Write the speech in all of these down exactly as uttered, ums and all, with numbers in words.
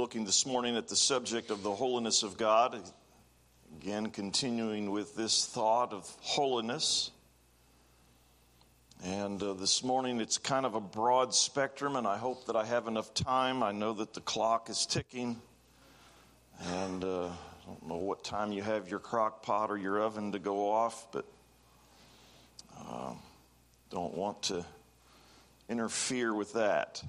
looking this morning at the subject of the holiness of God. Again, continuing with this thought of holiness. And uh, this morning it's kind of a broad spectrum, and I hope that I have enough time. I know that the clock is ticking. And uh, I don't know what time you have your crock pot or your oven to go off, but uh, don't want to interfere with that.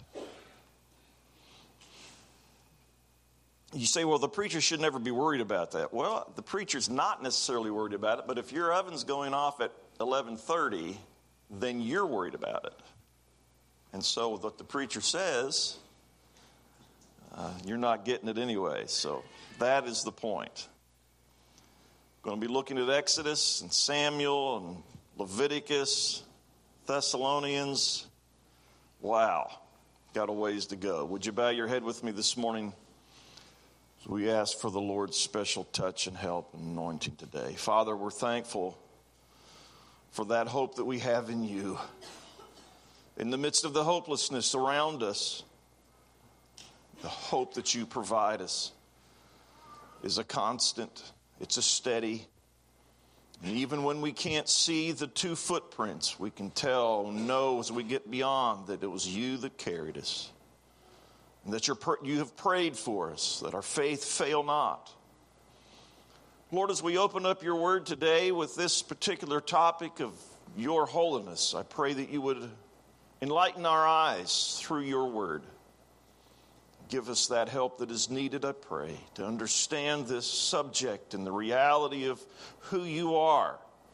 You say, well, the preacher should never be worried about that. Well, the preacher's not necessarily worried about it, but if your oven's going off at eleven thirty, then you're worried about it. And so what the preacher says, uh, you're not getting it anyway. So that is the point. Going to be looking at Exodus and Samuel and Leviticus, Thessalonians. Wow, got a ways to go. Would you bow your head with me this morning? So we ask for the Lord's special touch and help and anointing today. Father, we're thankful for that hope that we have in you. In the midst of the hopelessness around us, the hope that you provide us is a constant, it's a steady. And even when we can't see the two footprints, we can tell, know as we get beyond that it was you that carried us. And that you're, you have prayed for us, that our faith fail not. Lord, as we open up your word today with this particular topic of your holiness, I pray that you would enlighten our eyes through your word. Give us that help that is needed, I pray, to understand this subject and the reality of who you are.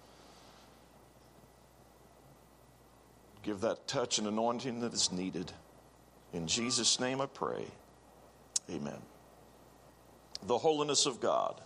Give that touch and anointing that is needed. In Jesus' name I pray. Amen. The holiness of God.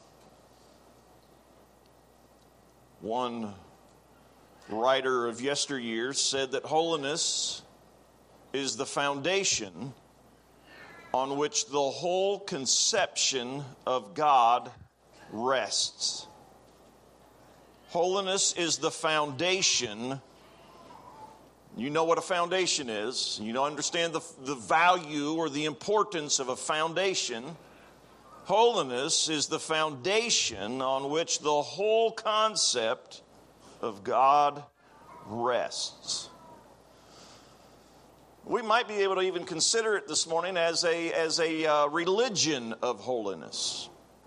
One writer of yesteryear said that holiness is the foundation on which the whole conception of God rests. Holiness is the foundation. You know what a foundation is. You don't understand the, the value or the importance of a foundation. Holiness is the foundation on which the whole concept of God rests. We might be able to even consider it this morning as a, as a uh, religion of holiness.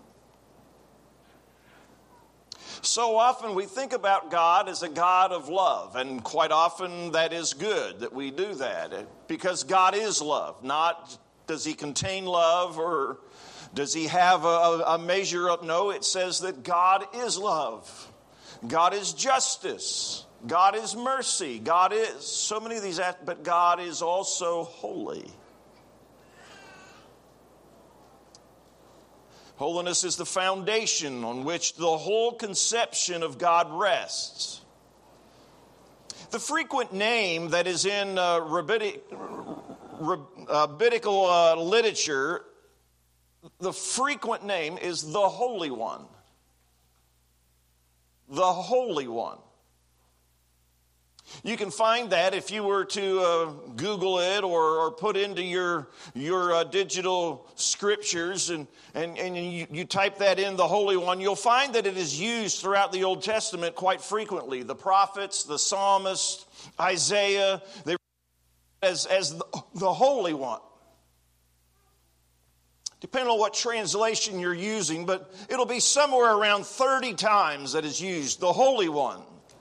So often we think about God as a God of love, and quite often that is good that we do that, because God is love. Not does he contain love or does he have a, a measure of, no, it says that God is love. God is justice. God is mercy. God is so many of these, but God is also holy. Holiness is the foundation on which the whole conception of God rests. The frequent name that is in uh, rabbinic, rabbinical uh, literature, the frequent name is the Holy One. The Holy One. You can find that if you were to uh, Google it or, or put into your your uh, digital scriptures and, and, and you, you type that in, the Holy One, you'll find that it is used throughout the Old Testament quite frequently. The prophets, the psalmist, Isaiah, they as, as the, the Holy One. Depending on what translation you're using, but it'll be somewhere around thirty times that is used, the Holy One.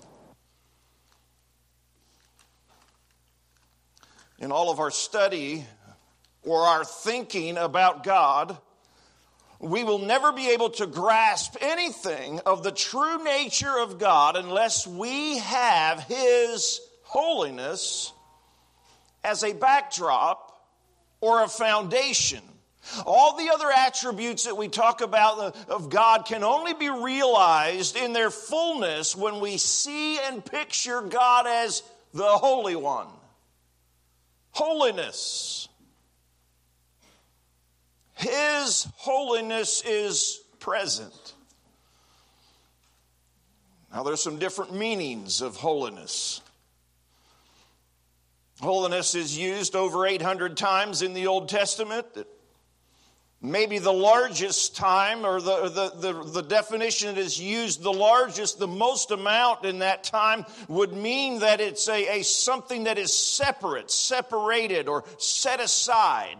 In all of our study or our thinking about God, we will never be able to grasp anything of the true nature of God unless we have His holiness as a backdrop or a foundation. All the other attributes that we talk about of God can only be realized in their fullness when we see and picture God as the Holy One. Holiness. His holiness is present. Now, there's some different meanings of holiness. Holiness is used over eight hundred times in the Old Testament. Maybe the largest time, or the, the, the, the definition that is used, the largest, the most amount in that time would mean that it's a, a something that is separate, separated, or set aside.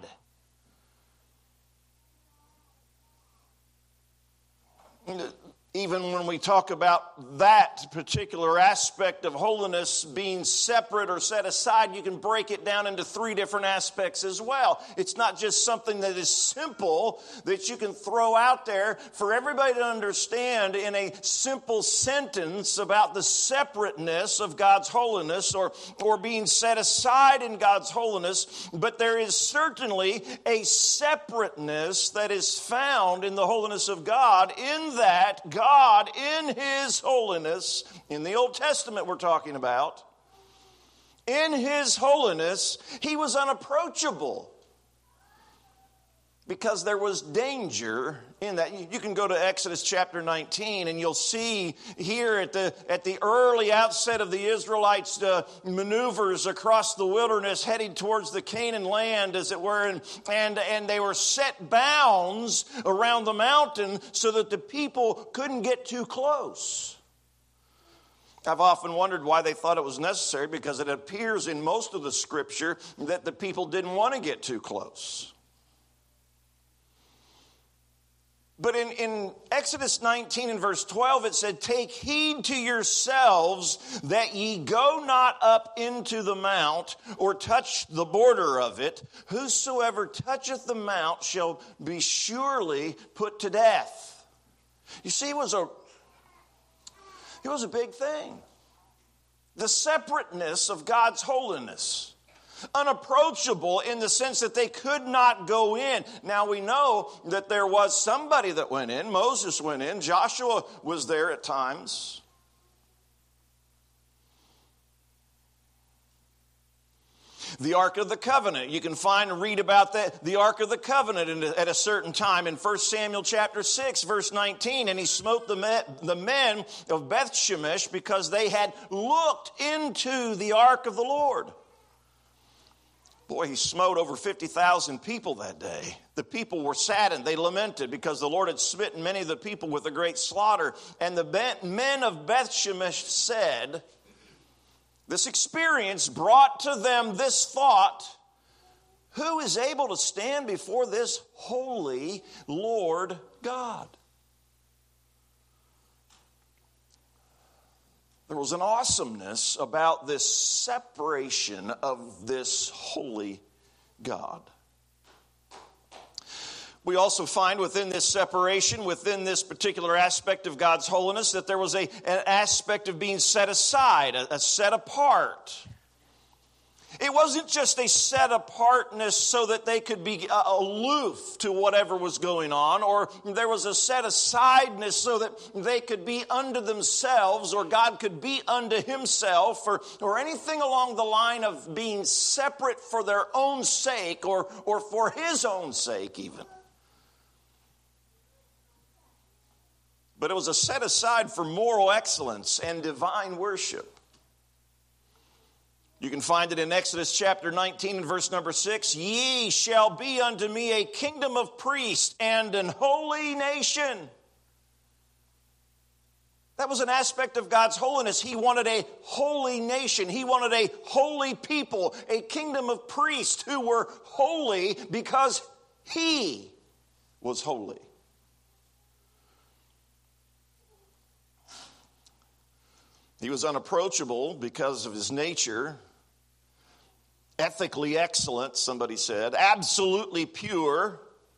Even when we talk about that particular aspect of holiness being separate or set aside, you can break it down into three different aspects as well. It's not just something that is simple that you can throw out there for everybody to understand in a simple sentence about the separateness of God's holiness, or, or being set aside in God's holiness. But there is certainly a separateness that is found in the holiness of God, in that God God, in His holiness, in the Old Testament we're talking about, in His holiness, He was unapproachable because there was danger in that. You can go to Exodus chapter nineteen and you'll see here at the at the early outset of the Israelites' uh, maneuvers across the wilderness heading towards the Canaan land, as it were, and, and, and they were set bounds around the mountain so that the people couldn't get too close. I've often wondered why they thought it was necessary, because it appears in most of the Scripture that the people didn't want to get too close. But in, in Exodus nineteen and verse twelve, it said, "Take heed to yourselves that ye go not up into the mount, or touch the border of it. Whosoever toucheth the mount shall be surely put to death." You see, it was a, it was a big thing. The separateness of God's holiness. Unapproachable in the sense that they could not go in. Now we know that there was somebody that went in. Moses went in. Joshua was there at times. The Ark of the Covenant. You can find and read about that, the Ark of the Covenant at a certain time in First Samuel chapter six, verse nineteen. "And he smote the men, the men of Beth Shemesh because they had looked into the Ark of the Lord." Boy, he smote over fifty thousand people that day. The people were saddened. They lamented because the Lord had smitten many of the people with a great slaughter. And the men of Beth Shemesh said, this experience brought to them this thought: who is able to stand before this holy Lord God? There was an awesomeness about this separation of this holy God. We also find within this separation, within this particular aspect of God's holiness, that there was a, an aspect of being set aside, a, a set apart. It wasn't just a set apartness so that they could be uh, aloof to whatever was going on, or there was a set asideness so that they could be unto themselves, or God could be unto Himself, or, or anything along the line of being separate for their own sake, or, or for His own sake even. But it was a set aside for moral excellence and divine worship. You can find it in Exodus chapter nineteen and verse number six. "Ye shall be unto me a kingdom of priests and an holy nation." That was an aspect of God's holiness. He wanted a holy nation. He wanted a holy people, a kingdom of priests who were holy because He was holy. He was unapproachable because of His nature. Ethically excellent, somebody said. Absolutely pure.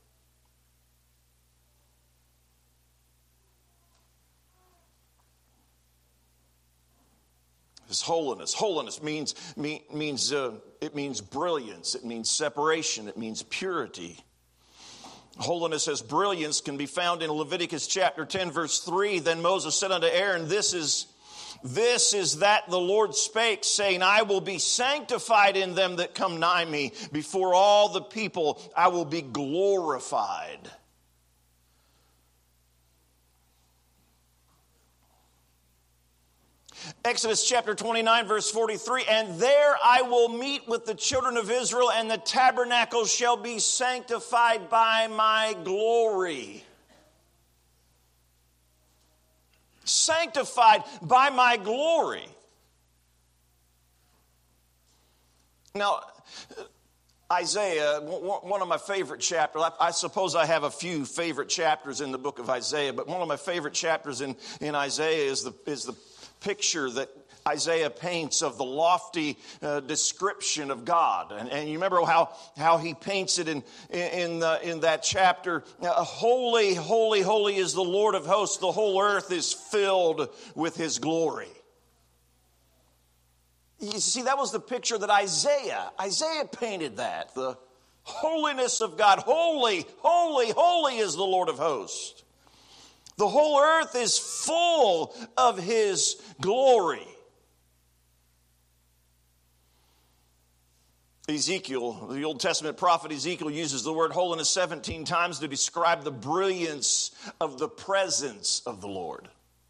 His holiness. Holiness means means uh, it means brilliance. It means separation. It means purity. Holiness as brilliance can be found in Leviticus chapter ten, verse three. "Then Moses said unto Aaron, This is This is that the Lord spake, saying, I will be sanctified in them that come nigh me. Before all the people I will be glorified." Exodus chapter twenty-nine, verse forty-three, and there I will meet with the children of Israel, and the tabernacle shall be sanctified by my glory. Sanctified by my glory. Now, Isaiah, one of my favorite chapters, I suppose I have a few favorite chapters in the book of Isaiah, but one of my favorite chapters in, in Isaiah is the, is the picture that Isaiah paints of the lofty uh, description of God. And, and you remember how, how he paints it in, in, the, in that chapter. Uh, holy, holy, holy is the Lord of hosts. The whole earth is filled with his glory. You see, that was the picture that Isaiah, Isaiah painted that. The holiness of God. Holy, holy, holy is the Lord of hosts. The whole earth is full of his glory. Ezekiel, the Old Testament prophet Ezekiel, uses the word holiness seventeen times to describe the brilliance of the presence of the Lord.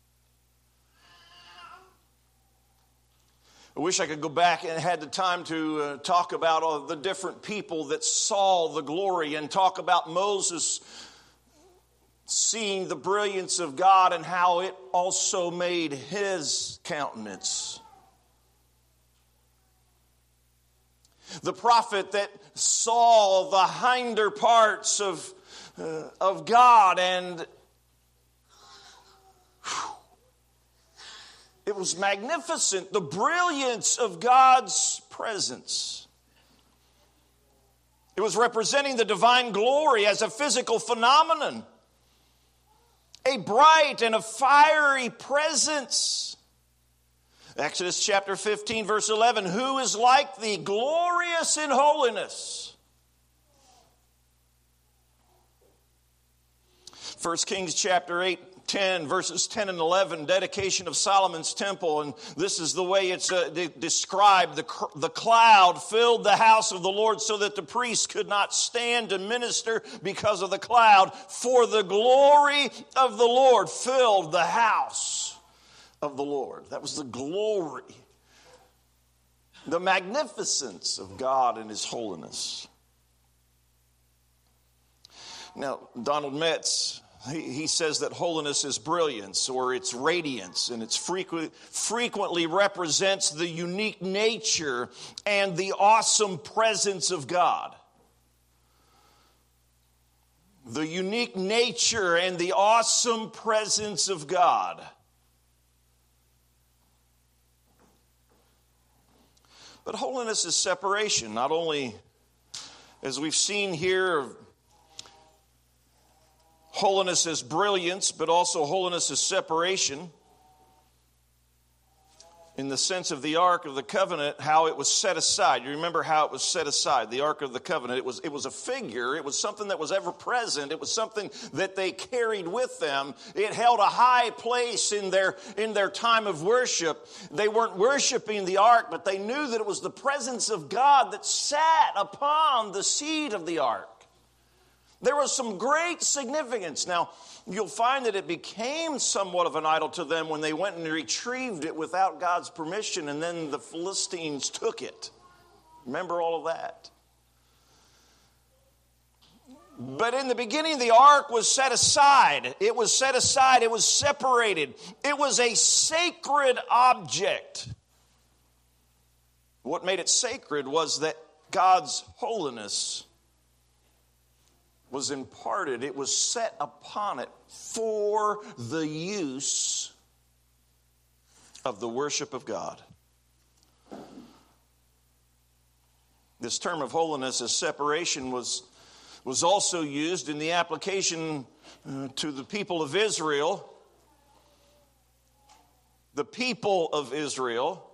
I wish I could go back and had the time to uh, talk about all the different people that saw the glory and talk about Moses seeing the brilliance of God and how it also made his countenance. The prophet that saw the hinder parts of, uh, of God, and whew, it was magnificent, the brilliance of God's presence. It was representing the divine glory as a physical phenomenon, a bright and a fiery presence. Exodus chapter fifteen, verse eleven, who is like thee, glorious in holiness? First Kings chapter eight, ten, verses ten and eleven, dedication of Solomon's temple. And this is the way it's uh, de- described. The, cr- the cloud filled the house of the Lord so that the priests could not stand to minister because of the cloud. For the glory of the Lord filled the house of the Lord. That was the glory, the magnificence of God and his holiness. Now, Donald Metz, he, he says that holiness is brilliance or it's radiance, and it's frequent, frequently represents the unique nature and the awesome presence of God. The unique nature and the awesome presence of God. But holiness is separation, not only, as we've seen here, holiness is brilliance, but also holiness is separation. In the sense of the Ark of the Covenant, how it was set aside. You remember how it was set aside, the Ark of the Covenant. It was, it was a figure. It was something that was ever present. It was something that they carried with them. It held a high place in their, in their time of worship. They weren't worshiping the Ark, but they knew that it was the presence of God that sat upon the seat of the Ark. There was some great significance. Now, you'll find that it became somewhat of an idol to them when they went and retrieved it without God's permission, and then the Philistines took it. Remember all of that? But in the beginning, the ark was set aside. It was set aside. It was separated. It was a sacred object. What made it sacred was that God's holiness was imparted. It was set upon it for the use of the worship of God. This term of holiness as separation was, was also used in the application uh, to the people of Israel. The people of Israel.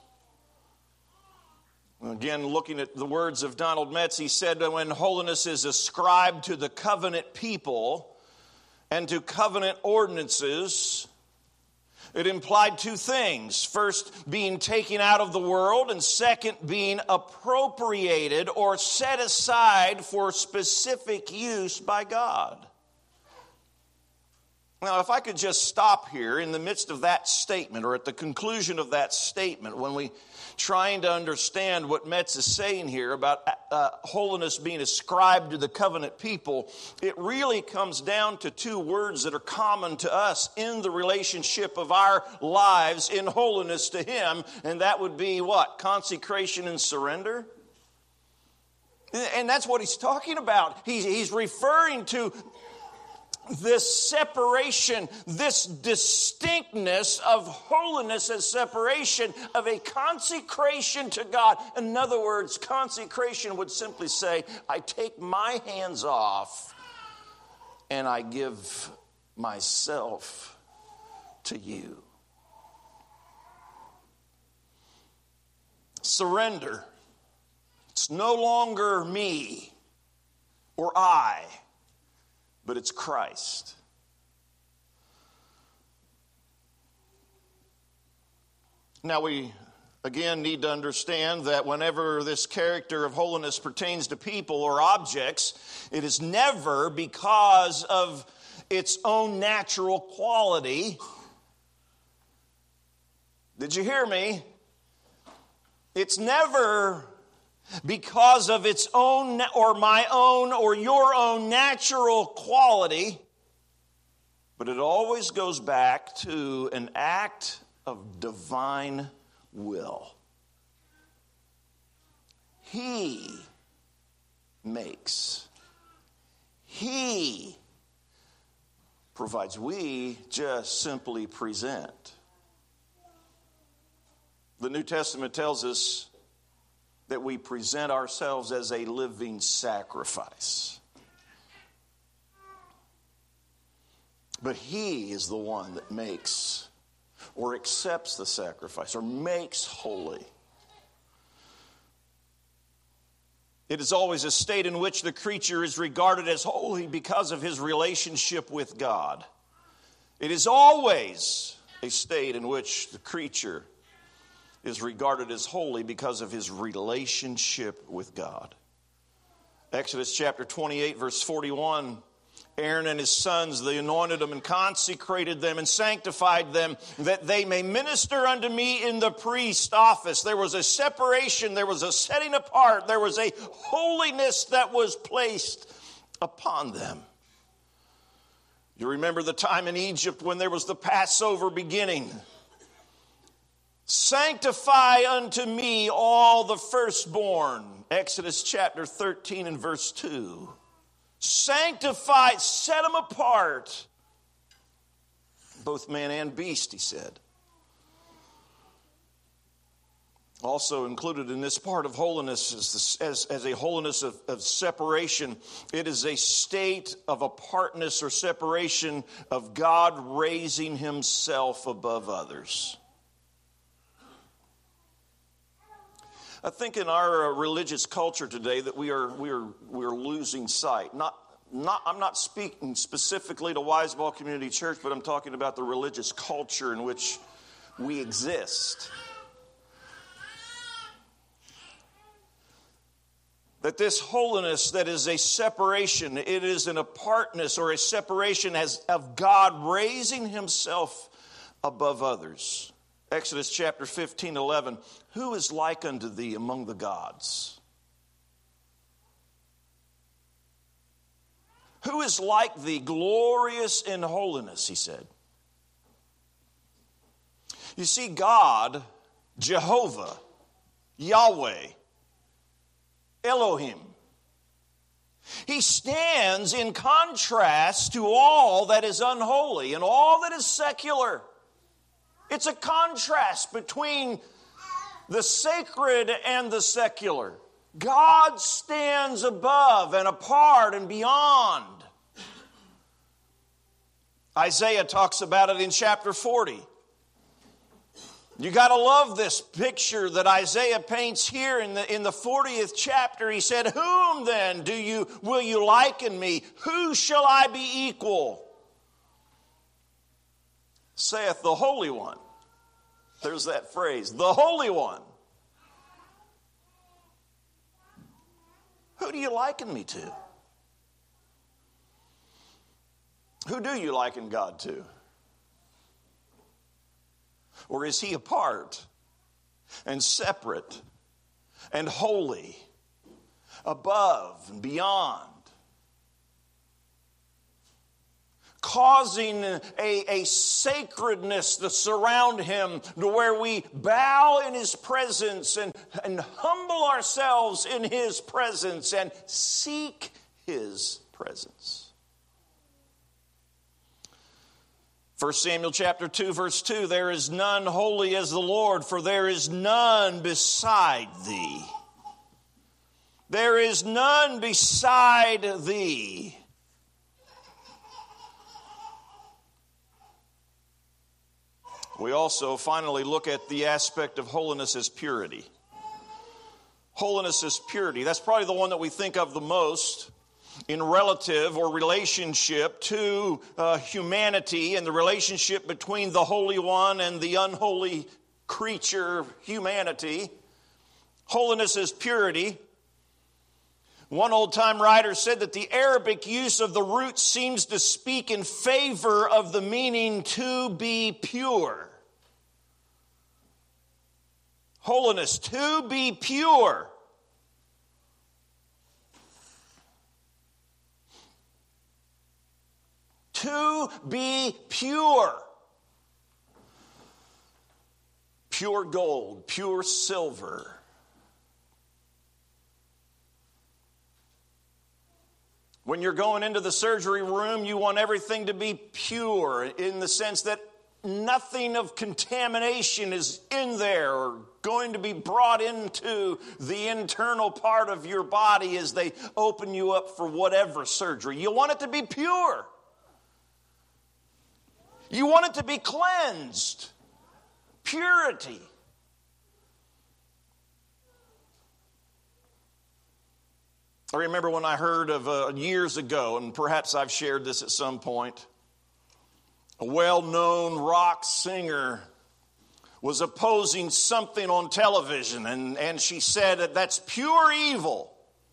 Again, looking at the words of Donald Metz, he said that when holiness is ascribed to the covenant people and to covenant ordinances, it implied two things. First, being taken out of the world, and second, being appropriated or set aside for specific use by God. Now, if I could just stop here in the midst of that statement, or at the conclusion of that statement, when we trying to understand what Metz is saying here about uh, holiness being ascribed to the covenant people, it really comes down to two words that are common to us in the relationship of our lives in holiness to Him, and that would be what? Consecration and surrender. And that's what he's talking about. He's, he's referring to this separation, this distinctness of holiness as separation, of a consecration to God. In other words, consecration would simply say, I take my hands off and I give myself to you. Surrender. It's no longer me or I, but it's Christ. Now we again need to understand that whenever this character of holiness pertains to people or objects, it is never because of its own natural quality. Did you hear me? It's never because of its own or my own or your own natural quality, but it always goes back to an act of divine will. He makes. He provides. We just simply present. The New Testament tells us that we present ourselves as a living sacrifice. But He is the one that makes or accepts the sacrifice or makes holy. It is always a state in which the creature is regarded as holy because of his relationship with God. It is always a state in which the creature is regarded as holy because of his relationship with God. Exodus chapter twenty-eight, verse forty-one, Aaron and his sons, they anointed them and consecrated them and sanctified them that they may minister unto me in the priest office. There was a separation, there was a setting apart, there was a holiness that was placed upon them. You remember the time in Egypt when there was the Passover beginning. Sanctify unto me all the firstborn. Exodus chapter thirteen and verse two. Sanctify, set them apart. Both man and beast, he said. Also included in this part of holiness is this, as, as a holiness of, of separation. It is a state of apartness or separation of God raising Himself above others. I think in our uh, religious culture today that we are we are we are losing sight. Not not I'm not speaking specifically to Wiseball Community Church, but I'm talking about the religious culture in which we exist. That this holiness that is a separation, it is an apartness or a separation as of God raising Himself above others. Exodus chapter fifteen, eleven. Who is like unto thee among the gods? Who is like thee, glorious in holiness, he said. You see, God, Jehovah, Yahweh, Elohim, He stands in contrast to all that is unholy and all that is secular. It's a contrast between the sacred and the secular. God stands above and apart and beyond. Isaiah talks about it in chapter forty. You got to love this picture that Isaiah paints here in the in the fortieth chapter. He said, "Whom then do you will you liken me? Who shall I be equal? Saith the Holy One." There's that phrase, the Holy One. Who do you liken me to? Who do you liken God to? Or is he apart and separate and holy, above and beyond, causing a, a sacredness to surround him to where we bow in his presence and, and humble ourselves in his presence and seek his presence? First Samuel chapter two, verse two, there is none holy as the Lord, for there is none beside thee. There is none beside thee. We also finally look at the aspect of holiness as purity. Holiness is purity. That's probably the one that we think of the most in relative or relationship to uh, humanity and the relationship between the Holy One and the unholy creature, humanity. Holiness is purity. One old-time writer said that the Arabic use of the root seems to speak in favor of the meaning to be pure. Holiness, to be pure. To be pure. Pure gold, pure silver. When you're going into the surgery room, you want everything to be pure in the sense that nothing of contamination is in there or going to be brought into the internal part of your body as they open you up for whatever surgery. You want it to be pure. You want it to be cleansed. Purity. I remember when I heard of uh, years ago, and perhaps I've shared this at some point, a well-known rock singer was opposing something on television, and, and she said that that's pure evil.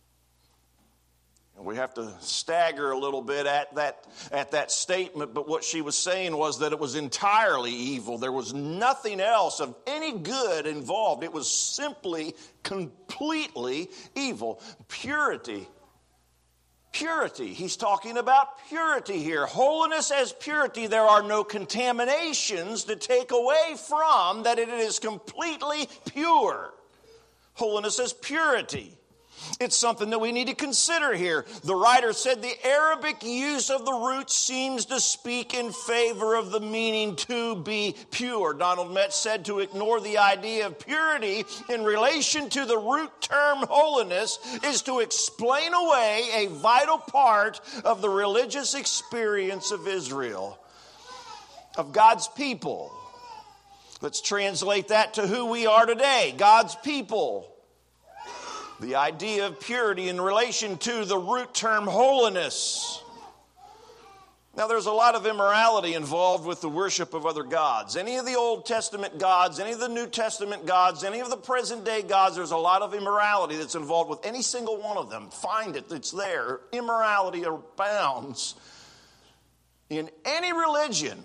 We have to stagger a little bit at that, at that statement, but what she was saying was that it was entirely evil. There was nothing else of any good involved. It was simply, completely evil. Purity. Purity. He's talking about purity here. Holiness as purity. There are no contaminations to take away from that it is completely pure. Holiness as purity. It's something that we need to consider here. The writer said the Arabic use of the root seems to speak in favor of the meaning to be pure. Donald Metz said to ignore the idea of purity in relation to the root term holiness is to explain away a vital part of the religious experience of Israel, of God's people. Let's translate that to who we are today, God's people. The idea of purity in relation to the root term holiness. Now, there's a lot of immorality involved with the worship of other gods. Any of the Old Testament gods, any of the New Testament gods, any of the present day gods, there's a lot of immorality that's involved with any single one of them. Find it, it's there. Immorality abounds in any religion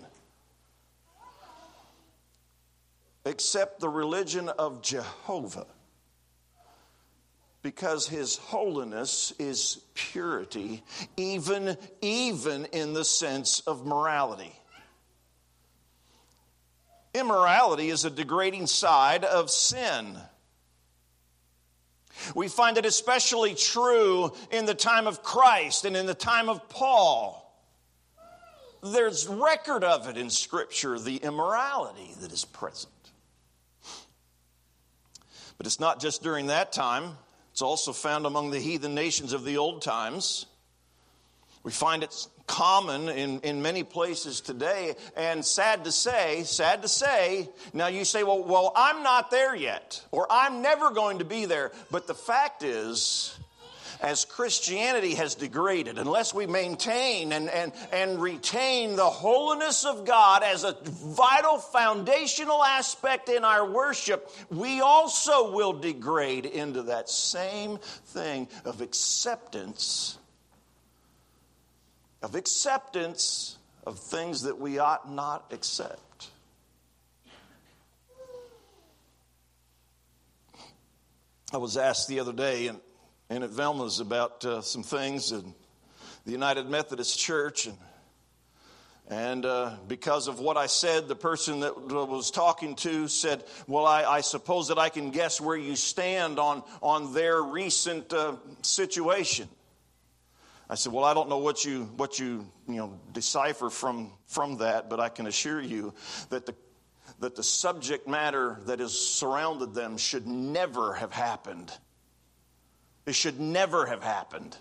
except the religion of Jehovah. Because his holiness is purity, even, even in the sense of morality. Immorality is a degrading side of sin. We find it especially true in the time of Christ and in the time of Paul. There's record of it in Scripture, the immorality that is present. But it's not just during that time. It's also found among the heathen nations of the old times. We find it's common in, in many places today. And sad to say, sad to say, now you say, well, well, I'm not there yet, or I'm never going to be there. But the fact is, as Christianity has degraded, unless we maintain and, and, and retain the holiness of God as a vital foundational aspect in our worship, we also will degrade into that same thing of acceptance of acceptance of things that we ought not accept. I was asked the other day in, in at Velma's about uh, some things in the United Methodist Church, and And uh, because of what I said, the person that was talking to said, well, I, I suppose that I can guess where you stand on, on their recent uh, situation. I said, well, I don't know what you what you you know decipher from from that, but I can assure you that the that the subject matter that has surrounded them should never have happened. It should never have happened.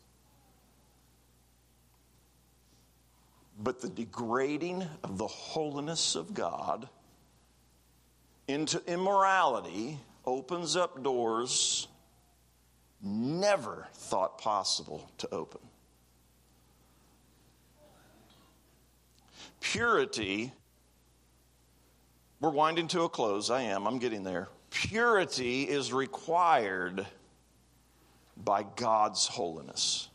But the degrading of the holiness of God into immorality opens up doors never thought possible to open. Purity, we're winding to a close. I am, I'm getting there. Purity is required by God's holiness.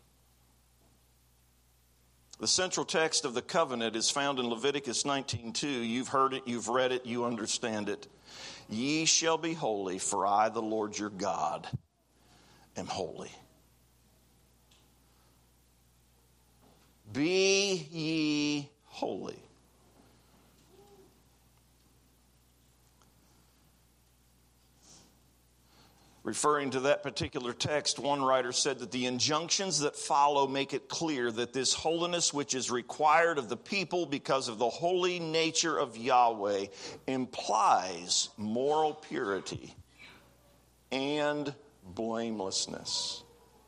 The central text of the covenant is found in Leviticus nineteen two. You've heard it, you've read it, you understand it. Ye shall be holy, for I, the Lord your God, am holy. Be ye holy. Referring to that particular text, one writer said that the injunctions that follow make it clear that this holiness which is required of the people because of the holy nature of Yahweh implies moral purity and blamelessness.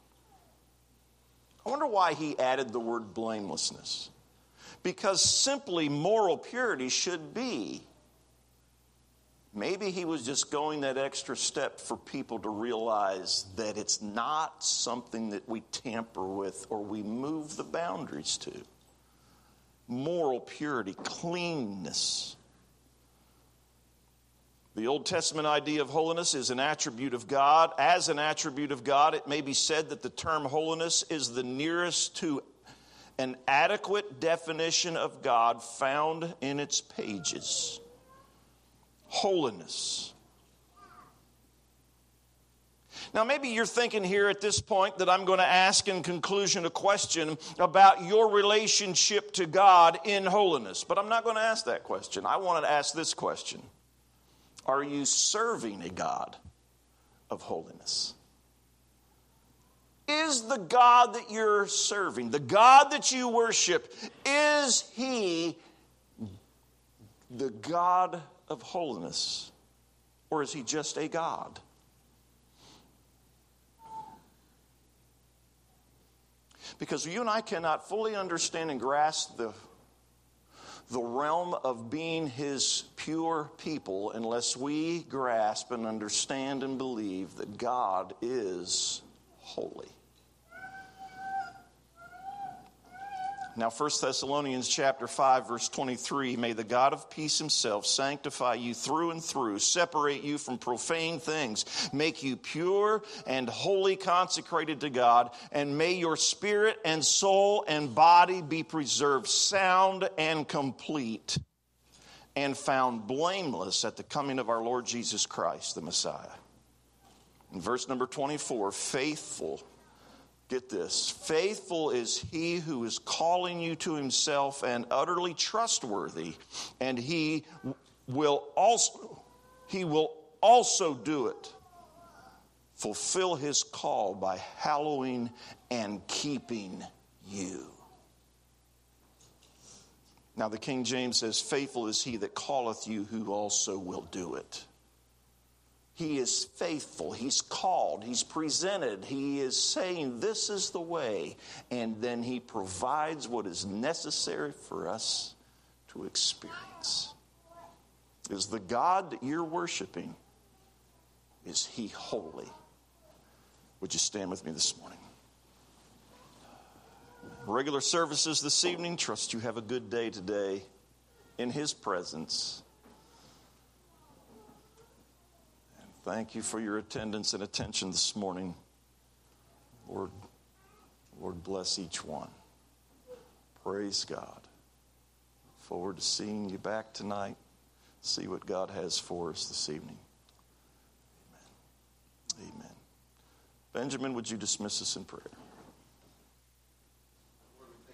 I wonder why he added the word blamelessness. Because simply moral purity should be. Maybe he was just going that extra step for people to realize that it's not something that we tamper with or we move the boundaries to. Moral purity, cleanness. The Old Testament idea of holiness is an attribute of God. As an attribute of God, it may be said that the term holiness is the nearest to an adequate definition of God found in its pages. Holiness. Now, maybe you're thinking here at this point that I'm going to ask in conclusion a question about your relationship to God in holiness. But I'm not going to ask that question. I want to ask this question. Are you serving a God of holiness? Is the God that you're serving, the God that you worship, is He the God of holiness? Or is He just a God? Because you and I cannot fully understand and grasp the, the realm of being His pure people unless we grasp and understand and believe that God is holy. Now, First Thessalonians chapter five, verse twenty-three, may the God of peace Himself sanctify you through and through, separate you from profane things, make you pure and wholly consecrated to God, and may your spirit and soul and body be preserved sound and complete and found blameless at the coming of our Lord Jesus Christ, the Messiah. In verse number twenty-four, faithful. Get this, faithful is He who is calling you to Himself and utterly trustworthy, and He will also, He will also do it. Fulfill His call by hallowing and keeping you. Now the King James says, faithful is He that calleth you, who also will do it. He is faithful. He's called. He's presented. He is saying this is the way. And then He provides what is necessary for us to experience. Is the God that you're worshiping, is He holy? Would you stand with me this morning? Regular services this evening. Trust you have a good day today in His presence. Thank you for your attendance and attention this morning. Lord, Lord bless each one. Praise God. Forward to seeing you back tonight. See what God has for us this evening. Amen. Amen. Benjamin, would you dismiss us in prayer?